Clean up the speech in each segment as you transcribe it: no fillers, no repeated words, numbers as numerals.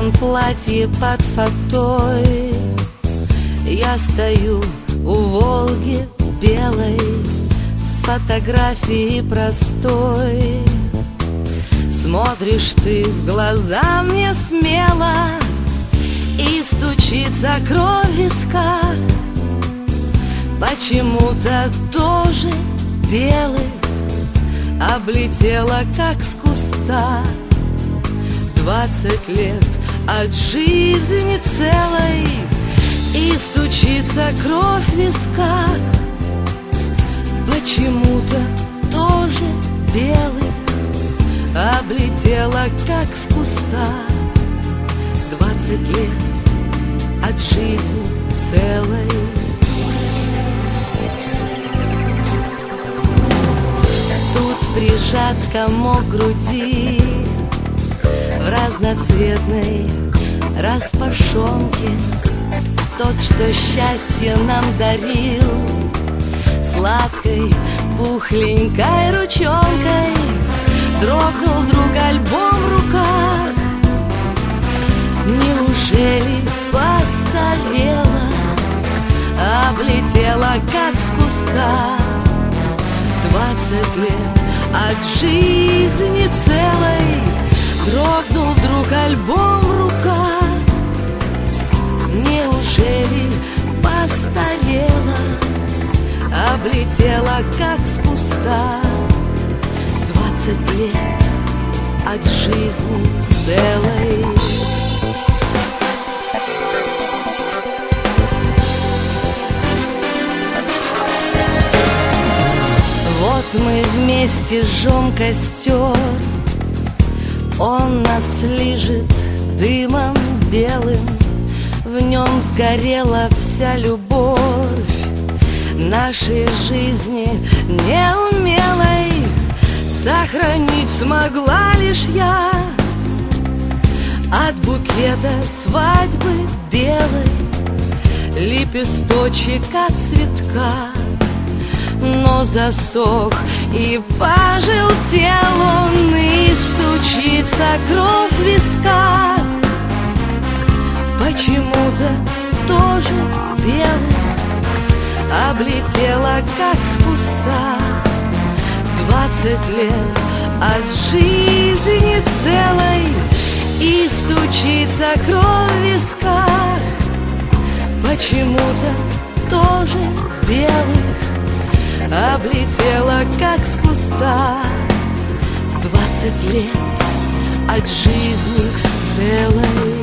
белом платье под фатой я стою у Волги белой с фотографией простой. Смотришь ты в глаза мне смело, и стучится кровь в висках. Почему-то тоже белых облетела, как с куста. 20 лет от жизни целой, и стучится кровь в висках. Почему-то тоже белых облетела, как с куста. 20 лет от жизни целой. Тут прижат комок груди в разноцветной распашонке. Тот, что счастье нам дарил, сладкой, пухленькой ручонкой дрогнул вдруг альбом в руках. Неужели постарела, облетела, как с куста? 20 лет от жизни целой дрогнул вдруг альбом в руках. Неужели постарела, облетела, как с куста? 20 лет от жизни целой. Вот мы вместе жжем костер, он нас лижет дымом белым. В нем сгорела вся любовь нашей жизни неумелой. Сохранить смогла лишь я от букета свадьбы белой лепесточек от цветка. Но засох и пожелтел он, и стучится кровь в висках. Почему-то тоже белый облетела, как с куста. 20 лет от жизни целой, и стучится кровь в висках. Почему-то тоже белых облетела, как с куста. 20 лет от жизни целой.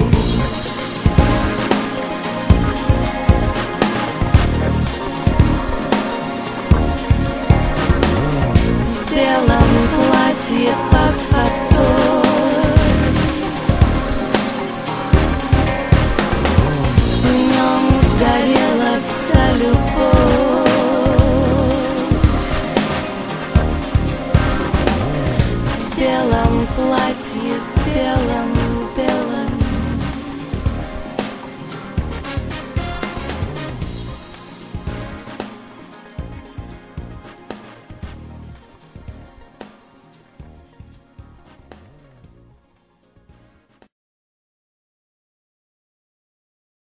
В белом платье под фатой в нем сгорела вся любовь. В белом платье, белом, белом.